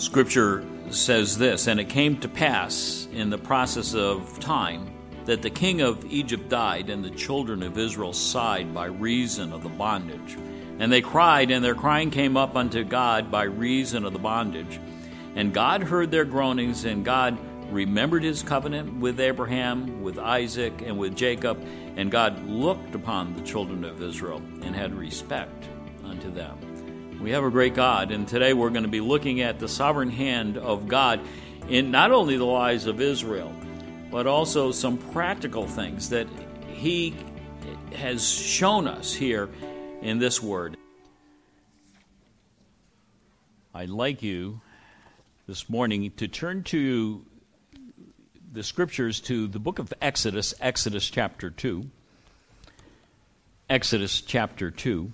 Scripture says this, "And it came to pass in the process of time that the king of Egypt died, and the children of Israel sighed by reason of the bondage. And they cried, and their crying came up unto God by reason of the bondage. And God heard their groanings, and God remembered his covenant with Abraham, with Isaac, and with Jacob. And God looked upon the children of Israel and had respect unto them." We have a great God, and today we're going to be looking at the sovereign hand of God in not only the lives of Israel, but also some practical things that he has shown us here in this word. I'd like you this morning to turn to the scriptures to the book of Exodus, Exodus chapter 2. Exodus chapter 2.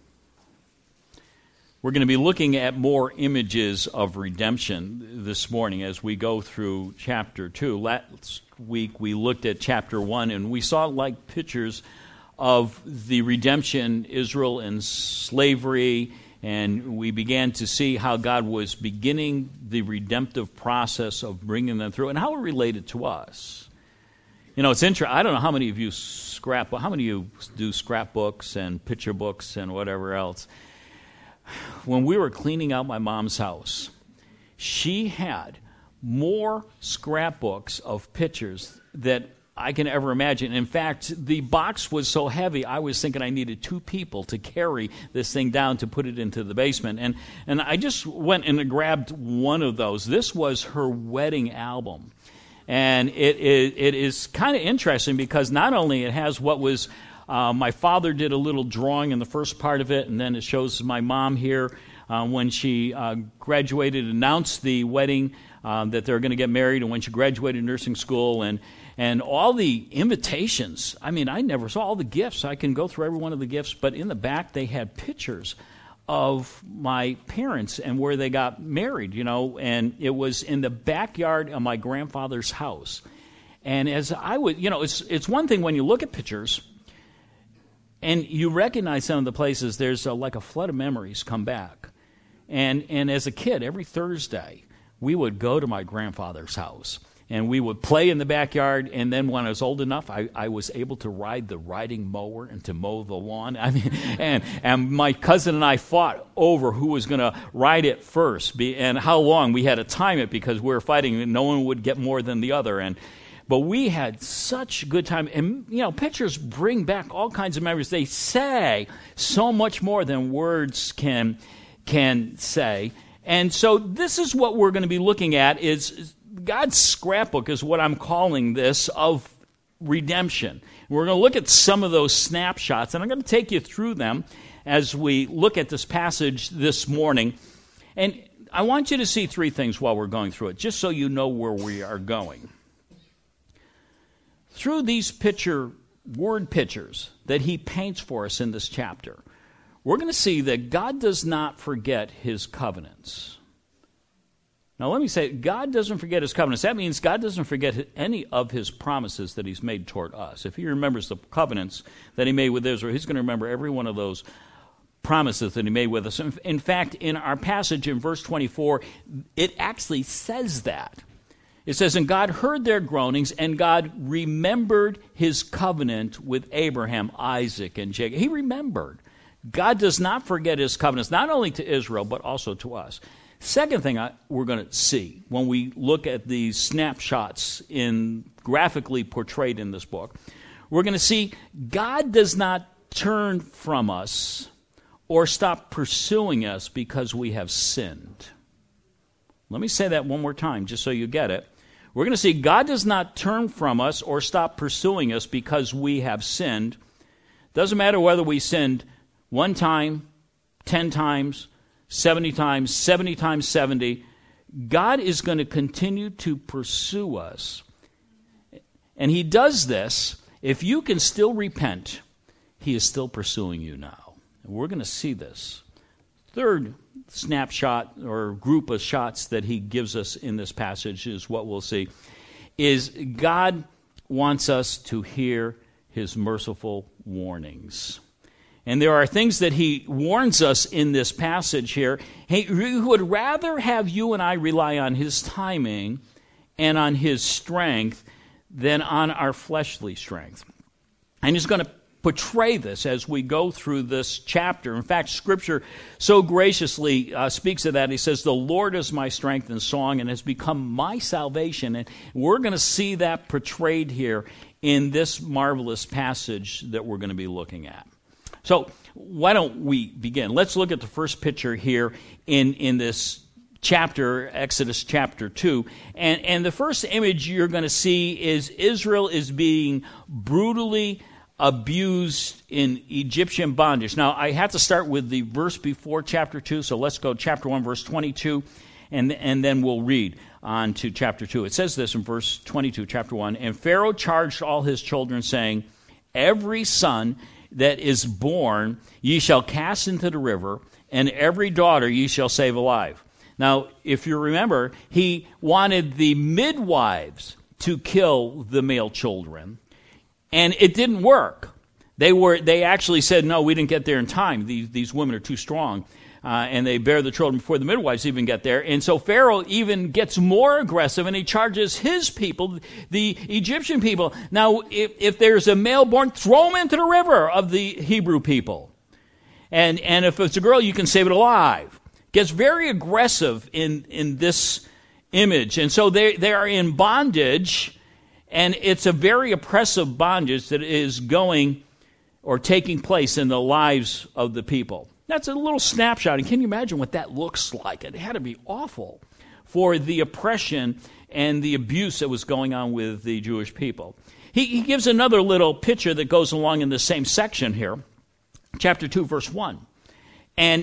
We're going to be looking at more images of redemption this morning as we go through chapter 2. Last week we looked at chapter 1 and we saw like pictures of the redemption, Israel in slavery, and we began to see how God was beginning the redemptive process of bringing them through and how it related to us. You know, it's interesting. I don't know how many of you how many of you do scrapbooks and picture books and whatever else. When we were cleaning out my mom's house, she had more scrapbooks of pictures that I can ever imagine. In fact, the box was so heavy, I was thinking I needed 2 people to carry this thing down to put it into the basement. And I just went and grabbed one of those. This was her wedding album. And it is kind of interesting because not only it has what was my father did a little drawing in the first part of it, and then it shows my mom here when she graduated, announced the wedding, that they're going to get married, and when she graduated nursing school, and all the invitations. I mean, I never saw all the gifts. I can go through every one of the gifts, but in the back they had pictures of my parents and where they got married, you know, and it was in the backyard of my grandfather's house. And as I would, you know, it's one thing when you look at pictures and you recognize some of the places, there's like a flood of memories come back. And as a kid, every Thursday, we would go to my grandfather's house. And we would play in the backyard. And then when I was old enough, I was able to ride the riding mower and to mow the lawn. I mean, and my cousin and I fought over who was going to ride it first and how long. We had to time it because we were fighting and no one would get more than the other. But we had such a good time. And, you know, pictures bring back all kinds of memories. They say so much more than words can say. And so this is what we're going to be looking at is God's scrapbook is what I'm calling this of redemption. We're going to look at some of those snapshots, and I'm going to take you through them as we look at this passage this morning. And I want you to see 3 things while we're going through it, just so you know where we are going. Through these word pictures that he paints for us in this chapter, we're going to see that God does not forget his covenants. Now let me say, God doesn't forget his covenants. That means God doesn't forget any of his promises that he's made toward us. If he remembers the covenants that he made with Israel, he's going to remember every one of those promises that he made with us. In fact, in our passage in verse 24, it actually says that. It says, "And God heard their groanings, and God remembered his covenant with Abraham, Isaac, and Jacob." He remembered. God does not forget his covenants, not only to Israel, but also to us. Second thing we're going to see when we look at these snapshots graphically portrayed in this book, we're going to see God does not turn from us or stop pursuing us because we have sinned. Let me say that one more time just so you get it. We're going to see God does not turn from us or stop pursuing us because we have sinned. Doesn't matter whether we sinned 1 time, 10 times, 70 times, 70 times 70. God is going to continue to pursue us. And he does this. If you can still repent, he is still pursuing you now. And we're going to see this. Third snapshot or group of shots that he gives us in this passage is what we'll see, is God wants us to hear his merciful warnings. And there are things that he warns us in this passage here. He would rather have you and I rely on his timing and on his strength than on our fleshly strength. And he's going to portray this as we go through this chapter. In fact, Scripture so graciously speaks of that. He says, the Lord is my strength and song and has become my salvation. And we're going to see that portrayed here in this marvelous passage that we're going to be looking at. So why don't we begin? Let's look at the first picture here in this chapter, Exodus chapter 2. And the first image you're going to see is Israel is being brutally abused in Egyptian bondage. Now, I have to start with the verse before chapter 2, so let's go chapter 1, verse 22, and then we'll read on to chapter 2. It says this in verse 22, chapter 1, and Pharaoh charged all his children, saying, every son that is born ye shall cast into the river, and every daughter ye shall save alive. Now, if you remember, he wanted the midwives to kill the male children, and it didn't work. They actually said, no, we didn't get there in time. These women are too strong. And they bear the children before the midwives even get there. And so Pharaoh even gets more aggressive, and he charges his people, the Egyptian people. Now, if there's a male born, throw him into the river of the Hebrew people. And if it's a girl, you can save it alive. Gets very aggressive in this image. And so they are in bondage. And it's a very oppressive bondage that is going or taking place in the lives of the people. That's a little snapshot. And can you imagine what that looks like? It had to be awful for the oppression and the abuse that was going on with the Jewish people. He gives another little picture that goes along in the same section here, chapter 2, verse 1. And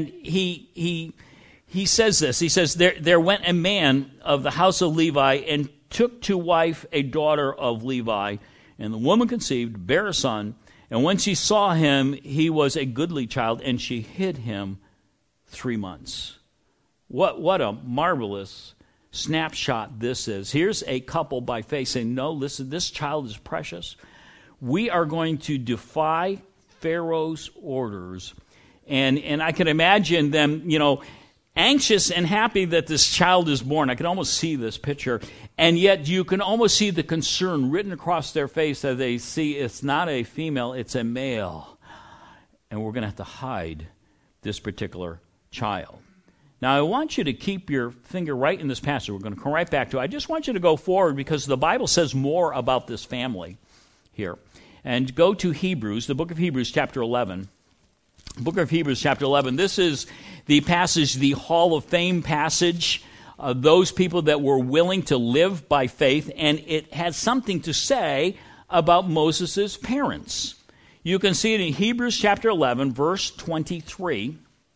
he says this. He says, there went a man of the house of Levi and took to wife a daughter of Levi, and the woman conceived, bare a son, and when she saw him, he was a goodly child, and she hid him 3 months. What a marvelous snapshot this is. Here's a couple by faith saying, no, listen, this child is precious. We are going to defy Pharaoh's orders. And I can imagine them, anxious and happy that this child is born. I can almost see this picture. And yet you can almost see the concern written across their face as they see it's not a female, it's a male. And we're going to have to hide this particular child. Now, I want you to keep your finger right in this passage. We're going to come right back to it. I just want you to go forward because the Bible says more about this family here. And go to Hebrews, the book of Hebrews, chapter 11. Book of Hebrews, chapter 11. This is the passage, the Hall of Fame passage, those people that were willing to live by faith, and it has something to say about Moses' parents. You can see it in Hebrews chapter 11, verse 23.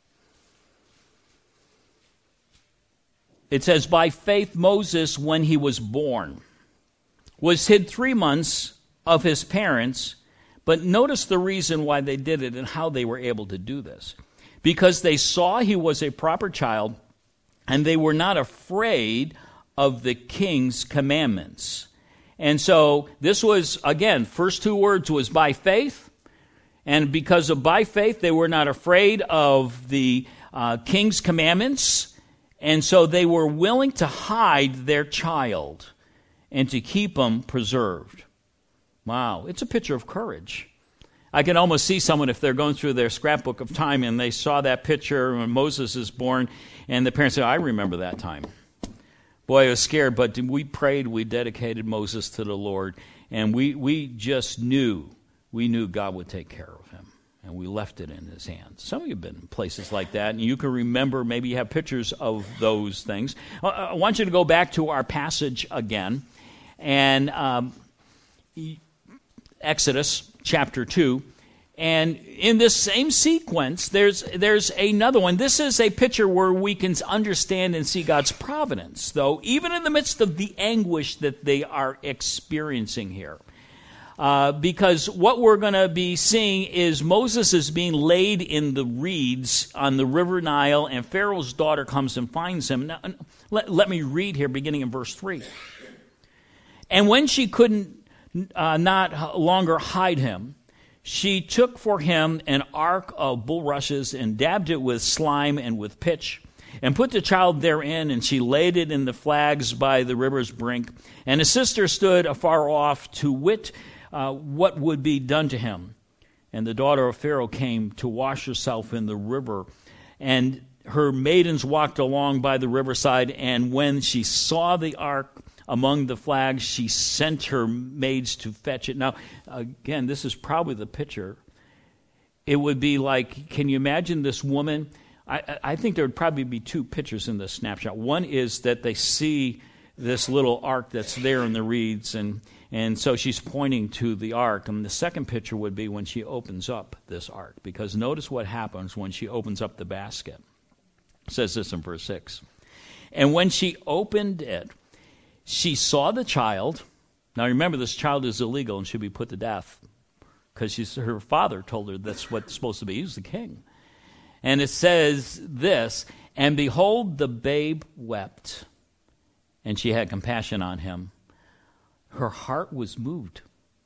It says, by faith Moses, when he was born, was hid 3 months of his parents. But notice the reason why they did it and how they were able to do this. Because they saw he was a proper child, and they were not afraid of the king's commandments. And so this was, again, first two words was by faith. And because of by faith, they were not afraid of the king's commandments. And so they were willing to hide their child and to keep him preserved. Wow, it's a picture of courage. I can almost see someone if they're going through their scrapbook of time and they saw that picture when Moses is born, and the parents say, I remember that time. Boy, I was scared, but we prayed, we dedicated Moses to the Lord, and we just knew, God would take care of him, and we left it in his hands. Some of you have been in places like that, and you can remember, maybe you have pictures of those things. I want you to go back to our passage again, and Exodus chapter 2, and in this same sequence, there's another one. This is a picture where we can understand and see God's providence, though, even in the midst of the anguish that they are experiencing here. Because what we're going to be seeing is Moses is being laid in the reeds on the river Nile, and Pharaoh's daughter comes and finds him. Now, let me read here, beginning in verse 3. And when she couldn't not longer hide him, She took for him an ark of bulrushes and dabbed it with slime and with pitch, and put the child therein, and she laid it in the flags by the river's brink. And his sister stood afar off to wit what would be done to him. And the daughter of Pharaoh came to wash herself in the river, and her maidens walked along by the riverside, and when she saw the ark among the flags, she sent her maids to fetch it. Now, again, this is probably the picture. It would be like, can you imagine this woman? I think there would probably be two pictures in this snapshot. One is that they see this little ark that's there in the reeds, and so she's pointing to the ark. And the second picture would be when she opens up this ark, because notice what happens when she opens up the basket. It says this in verse 6. And when she opened it, she saw the child. Now remember, this child is illegal and should be put to death, because her father told her that's what's supposed to be. He's the king. And it says this, and behold, the babe wept, and she had compassion on him. Her heart was moved.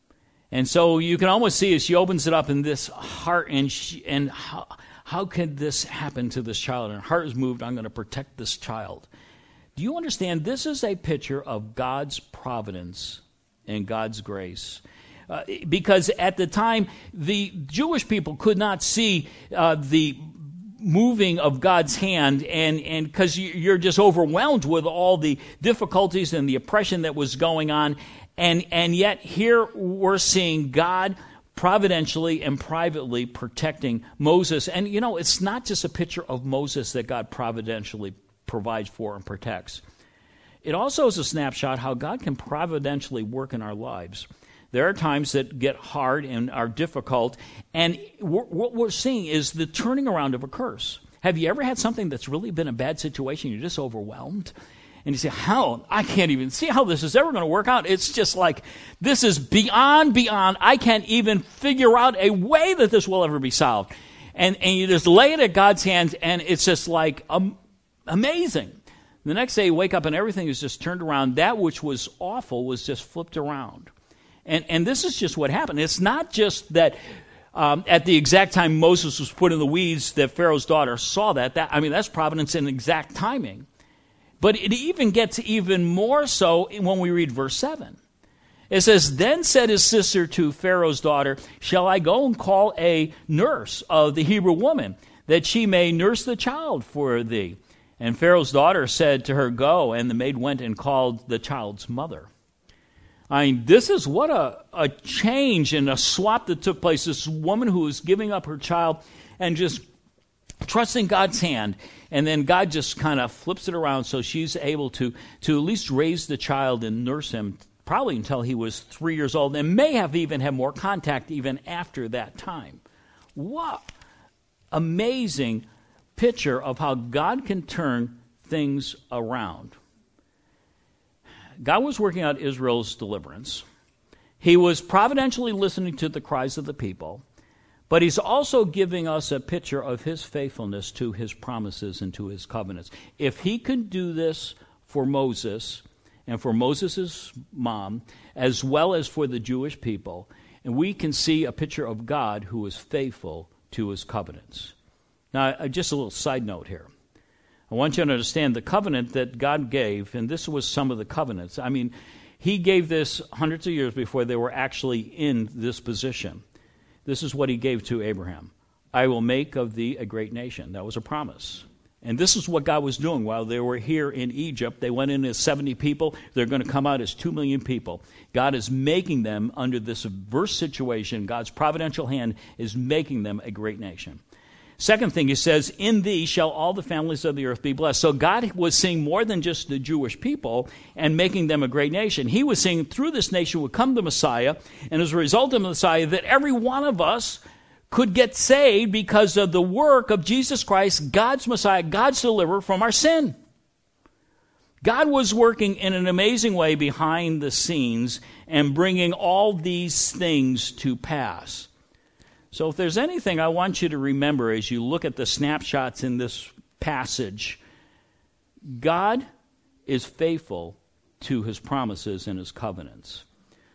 And so you can almost see as she opens it up in this heart, and how could this happen to this child? And her heart is moved. I'm going to protect this child. Do you understand? This is a picture of God's providence and God's grace. Because at the time, the Jewish people could not see the moving of God's hand, and because you're just overwhelmed with all the difficulties and the oppression that was going on, and yet here we're seeing God providentially and privately protecting Moses. And you know, it's not just a picture of Moses that God providentially provides for and protects. It also is a snapshot how God can providentially work in our lives. There are times that get hard and are difficult, and what we're seeing is the turning around of a curse. Have you ever had something that's really been a bad situation? You're just overwhelmed, and you say, how? I can't even see how this is ever going to work out. It's just like, this is beyond. I can't even figure out a way that this will ever be solved. And you just lay it at God's hands, and it's just like amazing. The next day you wake up and everything is just turned around. That which was awful was just flipped around. And this is just what happened. It's not just that at the exact time Moses was put in the weeds that Pharaoh's daughter saw that. That's providence and exact timing. But it even gets even more so when we read verse 7. It says, Then said his sister to Pharaoh's daughter, Shall I go and call a nurse of the Hebrew woman, that she may nurse the child for thee? And Pharaoh's daughter said to her, Go. And the maid went and called the child's mother. This is what a change and a swap that took place. This woman who was giving up her child and just trusting God's hand. And then God just kind of flips it around so she's able to at least raise the child and nurse him probably until he was 3 years old, and may have even had more contact even after that time. What amazing picture of how God can turn things around. God was working out Israel's deliverance. He was providentially listening to the cries of the people, but he's also giving us a picture of his faithfulness to his promises and to his covenants. If he could do this for Moses and for Moses' mom, as well as for the Jewish people, and we can see a picture of God who is faithful to his covenants. Now, just a little side note here. I want you to understand the covenant that God gave, and this was some of the covenants. He gave this hundreds of years before they were actually in this position. This is what he gave to Abraham. I will make of thee a great nation. That was a promise. And this is what God was doing while they were here in Egypt. They went in as 70 people. They're going to come out as 2 million people. God is making them under this adverse situation. God's providential hand is making them a great nation. Second thing, he says, in thee shall all the families of the earth be blessed. So God was seeing more than just the Jewish people and making them a great nation. He was seeing through this nation would come the Messiah, and as a result of the Messiah, that every one of us could get saved because of the work of Jesus Christ, God's Messiah, God's deliverer from our sin. God was working in an amazing way behind the scenes and bringing all these things to pass. So if there's anything I want you to remember as you look at the snapshots in this passage, God is faithful to his promises and his covenants.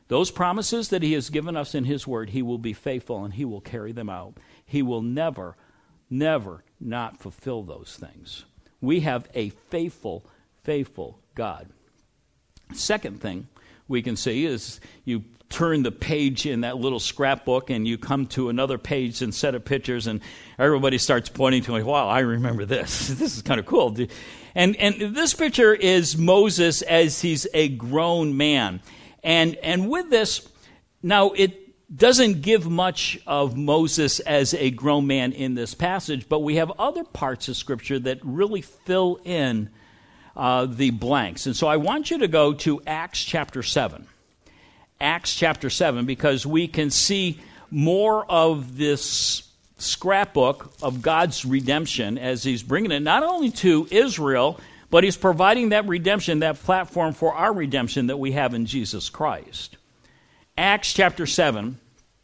Those promises that he has given us in his word, he will be faithful and he will carry them out. He will never, never not fulfill those things. We have a faithful, faithful God. Second thing we can see is you turn the page in that little scrapbook and you come to another page and set of pictures and everybody starts pointing to me, wow, I remember this. This is kind of cool. And this picture is Moses as he's a grown man. And with this, now it doesn't give much of Moses as a grown man in this passage, but we have other parts of Scripture that really fill in the blanks. And so I want you to go to Acts chapter 7. Acts chapter 7, because we can see more of this scrapbook of God's redemption as he's bringing it not only to Israel, but he's providing that redemption, that platform for our redemption that we have in Jesus Christ. Acts chapter 7,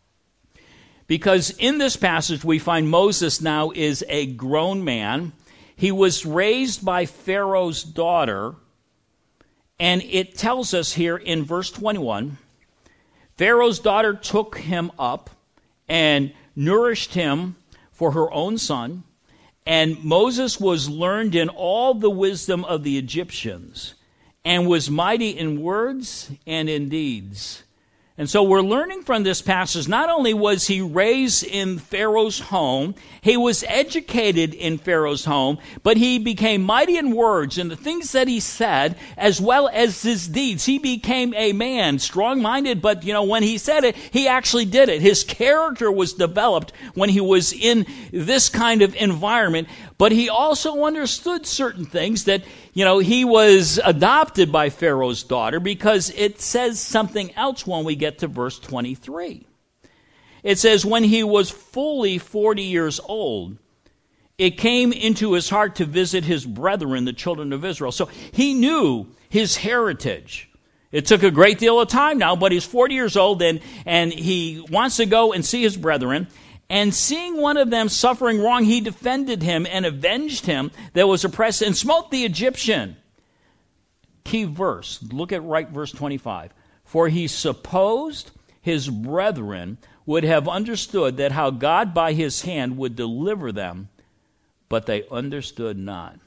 because in this passage we find Moses now is a grown man. He was raised by Pharaoh's daughter, and it tells us here in verse 21, Pharaoh's daughter took him up and nourished him for her own son, and Moses was learned in all the wisdom of the Egyptians, and was mighty in words and in deeds. And so we're learning from this passage, not only was he raised in Pharaoh's home, he was educated in Pharaoh's home, but he became mighty in words and the things that he said, as well as his deeds. He became a man, strong-minded, but when he said it, he actually did it. His character was developed when he was in this kind of environment, but he also understood certain things that, he was adopted by Pharaoh's daughter, because it says something else when we get to verse 23. It says, when he was fully 40 years old, it came into his heart to visit his brethren, the children of Israel. So he knew his heritage. It took a great deal of time now, but he's 40 years old, and he wants to go and see his brethren. And seeing one of them suffering wrong, he defended him and avenged him that was oppressed and smote the Egyptian. Key verse, look at verse 25. For he supposed his brethren would have understood that how God by his hand would deliver them, but they understood not.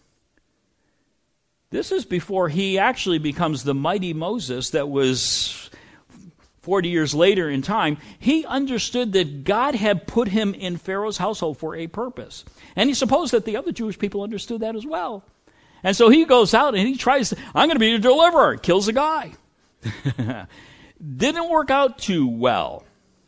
This is before he actually becomes the mighty Moses that was 40 years later in time. He understood that God had put him in Pharaoh's household for a purpose. And he supposed that the other Jewish people understood that as well. And so he goes out and he tries, I'm going to be your deliverer. Kills a guy. Didn't work out too well.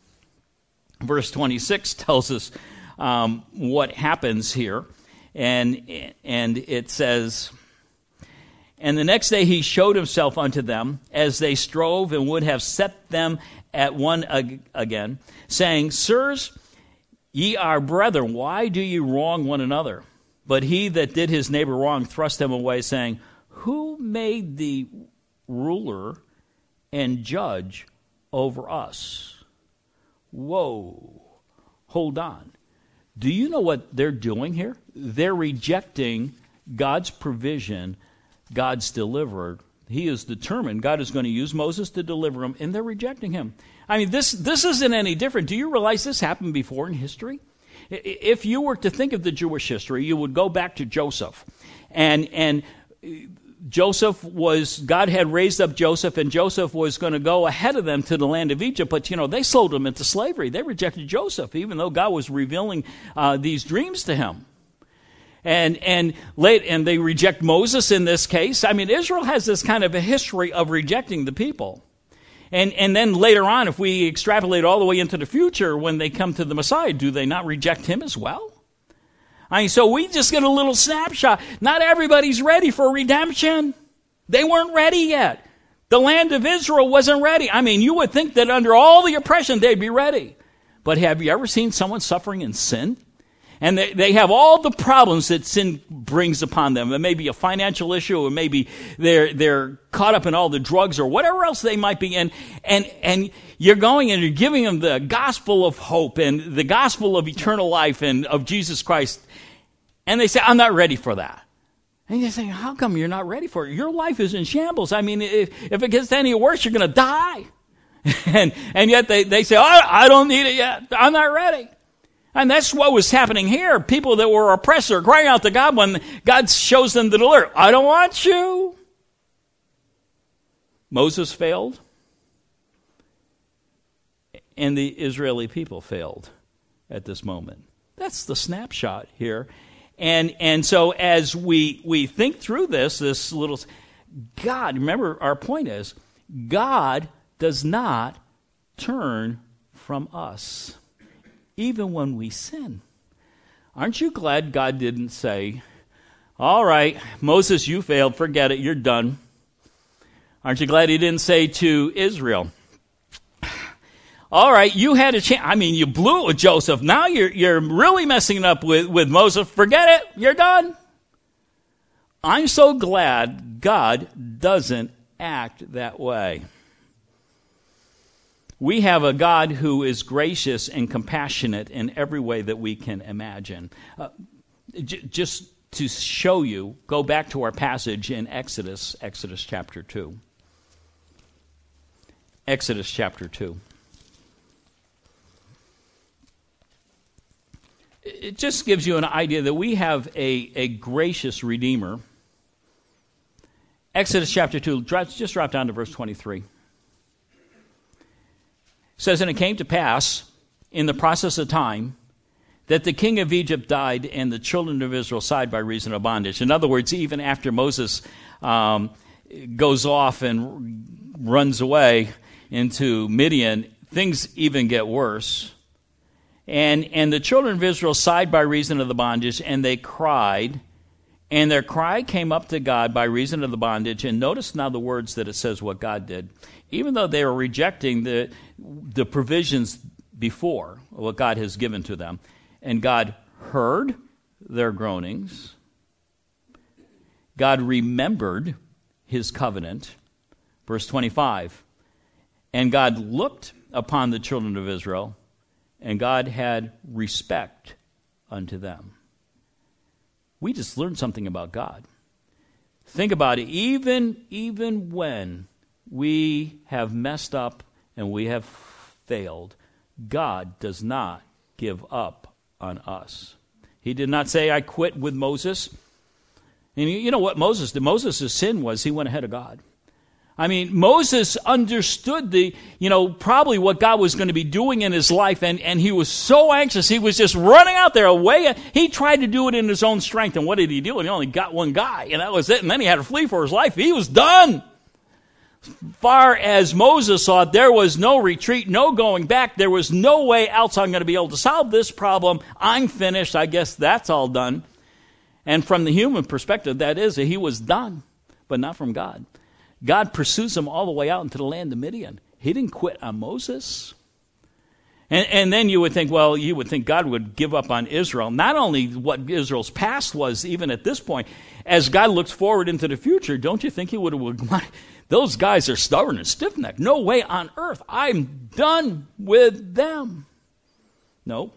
Verse 26 tells us what happens here. And it says, and the next day he showed himself unto them as they strove and would have set them at one again, saying, Sirs, ye are brethren, why do ye wrong one another? But he that did his neighbor wrong thrust him away, saying, Who made thee ruler and judge over us? Whoa, hold on. Do you know what they're doing here? They're rejecting God's provision, God's deliverer. He is determined. God is going to use Moses to deliver him, and they're rejecting him. I mean, this isn't any different. Do you realize this happened before in history? If you were to think of the Jewish history, you would go back to Joseph. And Joseph God had raised up Joseph, and Joseph was going to go ahead of them to the land of Egypt. But, they sold him into slavery. They rejected Joseph, even though God was revealing these dreams to him. And they reject Moses in this case. I mean, Israel has this kind of a history of rejecting the people. And then later on, if we extrapolate all the way into the future, when they come to the Messiah, do they not reject him as well? I mean, so we just get a little snapshot. Not everybody's ready for redemption. They weren't ready yet. The land of Israel wasn't ready. I mean, you would think that under all the oppression, they'd be ready. But have you ever seen someone suffering in sin? And they have all the problems that sin brings upon them. It may be a financial issue, or maybe they're caught up in all the drugs or whatever else they might be in. And you're going and you're giving them the gospel of hope and the gospel of eternal life and of Jesus Christ. And they say, I'm not ready for that. And you say, how come you're not ready for it? Your life is in shambles. I mean, if it gets any worse, you're going to die. and yet they say, I don't need it yet. I'm not ready. And that's what was happening here. People that were oppressed are crying out to God when God shows them the alert. I don't want you. Moses failed. And the Israeli people failed at this moment. That's the snapshot here. And so as we think through this little, God, remember our point is, God does not turn from us, even when we sin. Aren't you glad God didn't say, all right, Moses, you failed, forget it, you're done. Aren't you glad he didn't say to Israel, all right, you had a chance. I mean, you blew it with Joseph. Now you're really messing it up with Moses. Forget it. You're done. I'm so glad God doesn't act that way. We have a God who is gracious and compassionate in every way that we can imagine. Just to show you, go back to our passage in Exodus chapter 2. Exodus chapter 2. It just gives you an idea that we have a gracious Redeemer. Exodus chapter 2, just drop down to verse 23. It says, and it came to pass in the process of time that the king of Egypt died and the children of Israel sighed by reason of bondage. In other words, even after Moses goes off and runs away into Midian, things even get worse. And the children of Israel sighed by reason of the bondage, and they cried. And their cry came up to God by reason of the bondage. And notice now the words that it says what God did. Even though they were rejecting the provisions before, what God has given to them. And God heard their groanings. God remembered his covenant. Verse 25. And God looked upon the children of Israel, and God had respect unto them. We just learned something about God. Think about it. Even when we have messed up and we have failed, God does not give up on us. He did not say, I quit with Moses. And you know what Moses did? Moses' sin was he went ahead of God. I mean, Moses understood probably what God was going to be doing in his life, and he was so anxious. He was just running out there away. He tried to do it in his own strength, and what did he do? He only got one guy, and that was it, and then he had to flee for his life. He was done. Far as Moses saw it, there was no retreat, no going back. There was no way else I'm going to be able to solve this problem. I'm finished. I guess that's all done. And from the human perspective, that is, he was done, but not from God. God pursues him all the way out into the land of Midian. He didn't quit on Moses. And then you would think God would give up on Israel. Not only what Israel's past was, even at this point, as God looks forward into the future, don't you think he would have, those guys are stubborn and stiff-necked. No way on earth. I'm done with them. No.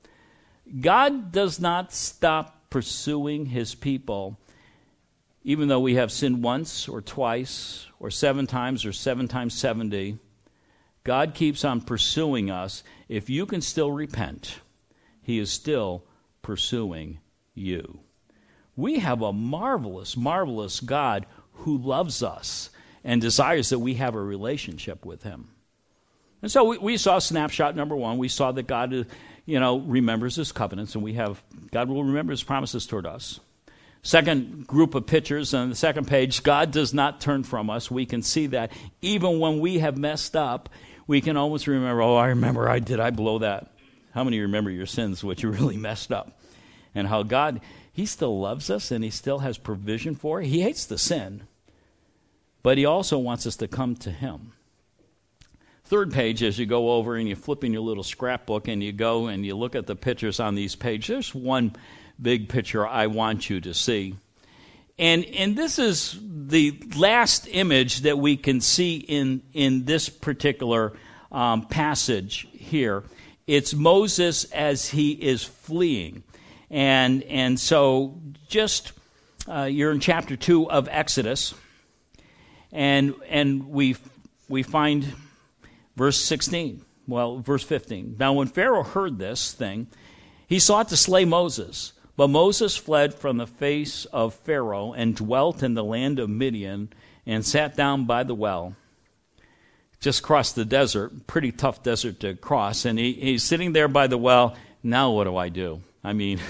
God does not stop pursuing his people, even though we have sinned once or twice or 7 times or 7 times 70. God keeps on pursuing us. If you can still repent, he is still pursuing you. We have a marvelous, marvelous God who loves us and desires that we have a relationship with him. And so we saw snapshot number 1. We saw that God, remembers his covenants, and God will remember his promises toward us. Second group of pictures on the second page, God does not turn from us. We can see that even when we have messed up, we can always remember, I blow that. How many remember your sins, what you really messed up? And how God, he still loves us and he still has provision for it. He hates the sin, but he also wants us to come to him. Third page, as you go over and you flip in your little scrapbook and you go and you look at the pictures on these pages, there's one big picture I want you to see. And this is the last image that we can see in this particular passage here. It's Moses as he is fleeing. And so just you're in chapter 2 of Exodus, and we find Verse 15. Now when Pharaoh heard this thing, he sought to slay Moses. But Moses fled from the face of Pharaoh and dwelt in the land of Midian and sat down by the well. Just crossed the desert, pretty tough desert to cross. And he's sitting there by the well. Now what do I do? I mean,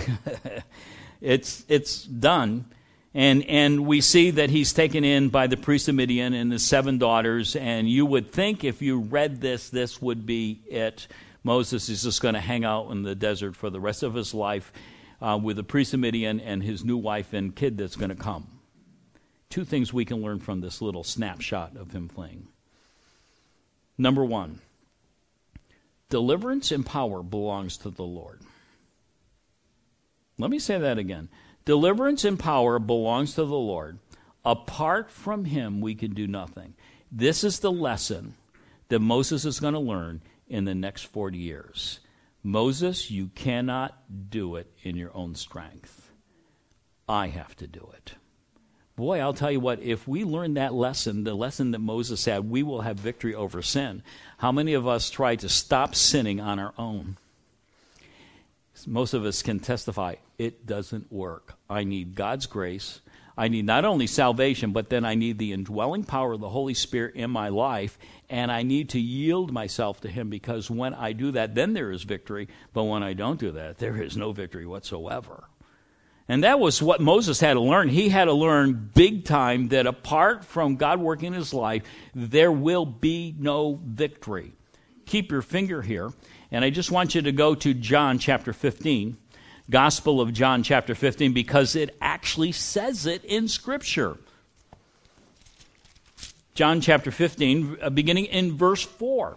it's done. And we see that he's taken in by the priest of Midian and his 7 daughters. And you would think if you read this would be it. Moses is just going to hang out in the desert for the rest of his life with the priest of Midian and his new wife and kid that's going to come. 2 things we can learn from this little snapshot of him fleeing. Number 1, deliverance and power belongs to the Lord. Let me say that again. Deliverance and power belongs to the Lord. Apart from him, we can do nothing. This is the lesson that Moses is going to learn in the next 40 years. Moses, you cannot do it in your own strength. I have to do it. Boy, I'll tell you what, if we learn that lesson, the lesson that Moses had, we will have victory over sin. How many of us try to stop sinning on our own? Most of us can testify, it doesn't work. I need God's grace. I need not only salvation, but then I need the indwelling power of the Holy Spirit in my life, and I need to yield myself to him, because when I do that, then there is victory. But when I don't do that, there is no victory whatsoever. And that was what Moses had to learn. He had to learn big time that apart from God working in his life, there will be no victory. Keep your finger here, and I just want you to go to John chapter 15. Gospel of John chapter 15, because it actually says it in Scripture. John chapter 15, beginning in verse 4.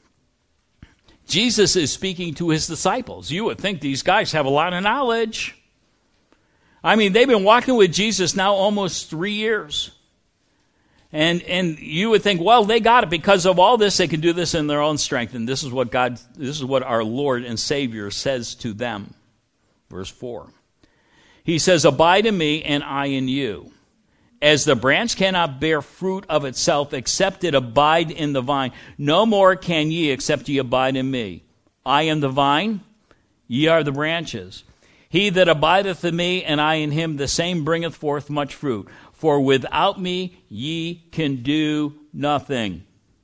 Jesus is speaking to his disciples. You would think these guys have a lot of knowledge. I mean, they've been walking with Jesus now almost 3 years. And you would think, well, they got it because of all this. They can do this in their own strength. And this is what our Lord and Savior says to them. Verse 4. He says, abide in me and I in you. As the branch cannot bear fruit of itself except it abide in the vine, no more can ye except ye abide in me. I am the vine, ye are the branches. He that abideth in me and I in him, the same bringeth forth much fruit. For without me ye can do nothing.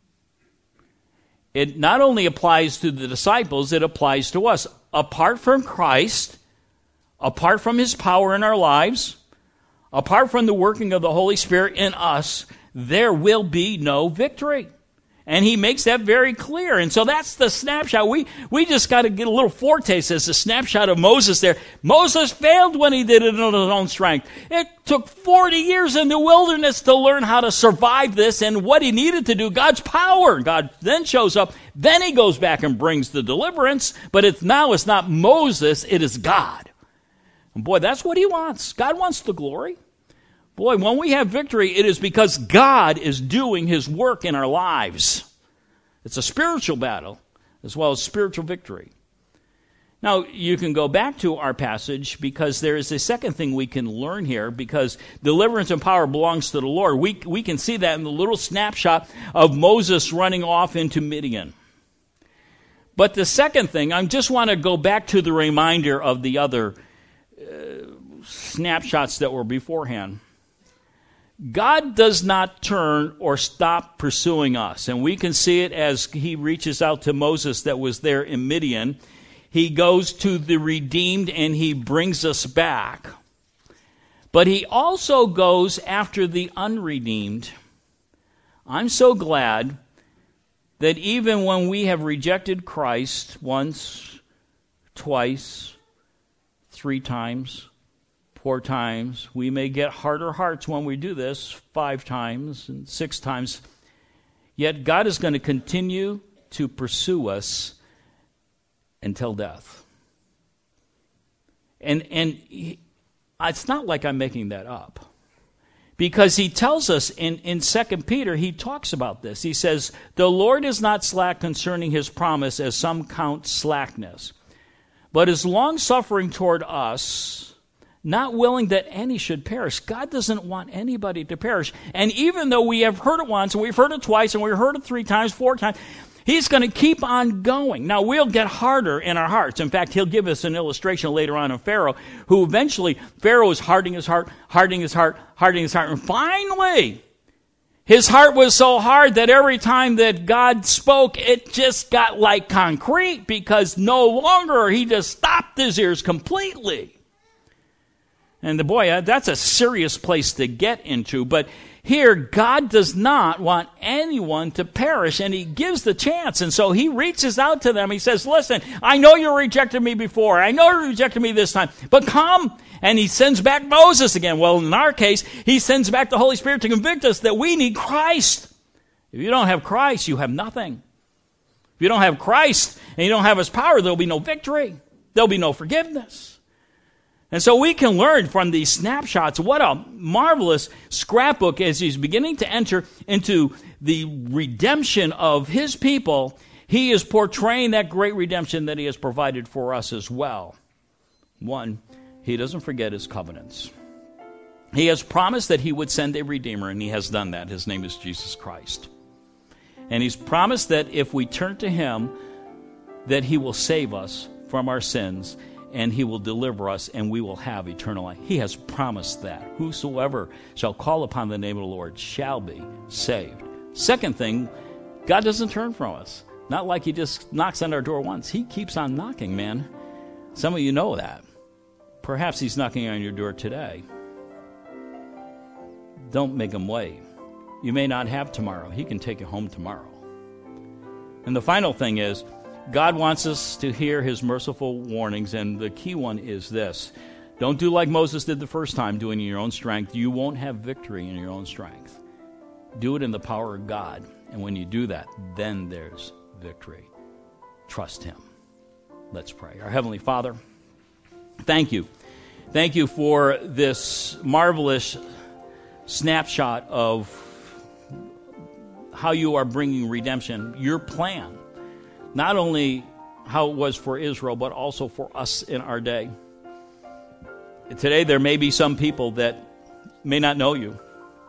It not only applies to the disciples, it applies to us. Apart from Christ, apart from his power in our lives, apart from the working of the Holy Spirit in us, there will be no victory. And he makes that very clear. And so that's the snapshot. We just got to get a little foretaste as a snapshot of Moses there. Moses failed when he did it in his own strength. It took 40 years in the wilderness to learn how to survive this, and what he needed to do, God's power. God then shows up. Then he goes back and brings the deliverance. But it's not Moses, it is God. And boy, that's what he wants. God wants the glory. Boy, when we have victory, it is because God is doing his work in our lives. It's a spiritual battle as well as spiritual victory. Now, you can go back to our passage, because there is a second thing we can learn here, because deliverance and power belongs to the Lord. We can see that in the little snapshot of Moses running off into Midian. But the second thing, I just want to go back to the reminder of the other snapshots that were beforehand. God does not turn or stop pursuing us. And we can see it as he reaches out to Moses that was there in Midian. He goes to the redeemed and he brings us back. But he also goes after the unredeemed. I'm so glad that even when we have rejected Christ once, twice, 3 times, 4 times. We may get harder hearts when we do this 5 times and 6 times. Yet God is going to continue to pursue us until death. And it's not like I'm making that up. Because he tells us in 2 Peter, he talks about this. He says, the Lord is not slack concerning his promise, as some count slackness, but is long-suffering toward us, not willing that any should perish. God doesn't want anybody to perish. And even though we have heard it once, and we've heard it twice, and we've heard it 3 times, 4 times, He's going to keep on going. Now, we'll get harder in our hearts. In fact, he'll give us an illustration later on of Pharaoh, who eventually, Pharaoh is hardening his heart. And finally, his heart was so hard that every time that God spoke, it just got like concrete, because no longer he just stopped his ears completely. And boy, that's a serious place to get into. But here, God does not want anyone to perish, and he gives the chance. And so he reaches out to them. He says, listen, I know you rejected me before. I know you rejected me this time. But come. And he sends back Moses again. Well, in our case, he sends back the Holy Spirit to convict us that we need Christ. If you don't have Christ, you have nothing. If you don't have Christ and you don't have his power, there'll be no victory. There'll be no forgiveness. And so we can learn from these snapshots. What a marvelous scrapbook as he's beginning to enter into the redemption of his people. He is portraying that great redemption that he has provided for us as well. One, he doesn't forget his covenants. He has promised that he would send a Redeemer, and he has done that. His name is Jesus Christ. And he's promised that if we turn to him, that he will save us from our sins, and he will deliver us, and we will have eternal life. He has promised that. Whosoever shall call upon the name of the Lord shall be saved. Second thing, God doesn't turn from us. Not like he just knocks on our door once. He keeps on knocking, man. Some of you know that. Perhaps he's knocking on your door today. Don't make him wait. You may not have tomorrow. He can take you home tomorrow. And the final thing is, God wants us to hear his merciful warnings, and the key one is this. Don't do like Moses did the first time, doing it in your own strength. You won't have victory in your own strength. Do it in the power of God. And when you do that, then there's victory. Trust him. Let's pray. Our Heavenly Father, thank you. Thank you for this marvelous snapshot of how you are bringing redemption, your plan. Not only how it was for Israel, but also for us in our day. Today there may be some people that may not know you.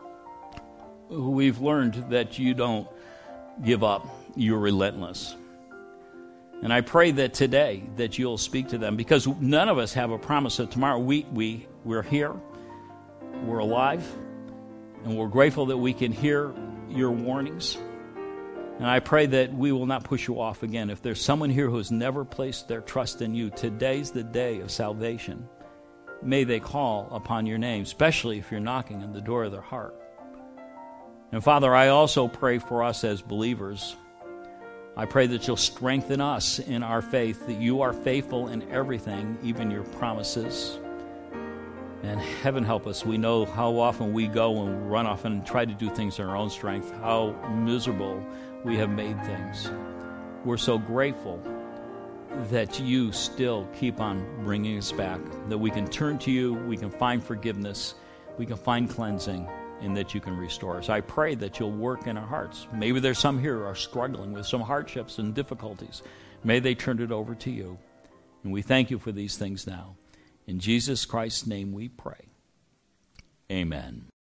We've learned that you don't give up. You're relentless. And I pray that today that you'll speak to them, because none of us have a promise of tomorrow. We're here, we're alive, and we're grateful that we can hear your warnings. And I pray that we will not push you off again. If there's someone here who has never placed their trust in you, today's the day of salvation. May they call upon your name, especially if you're knocking on the door of their heart. And Father, I also pray for us as believers. I pray that you'll strengthen us in our faith, that you are faithful in everything, even your promises. And heaven help us. We know how often we go and run off and try to do things in our own strength, how miserable we have made things. We're so grateful that you still keep on bringing us back, that we can turn to you, we can find forgiveness, we can find cleansing, and that you can restore us. I pray that you'll work in our hearts. Maybe there's some here who are struggling with some hardships and difficulties. May they turn it over to you. And we thank you for these things now. In Jesus Christ's name we pray. Amen.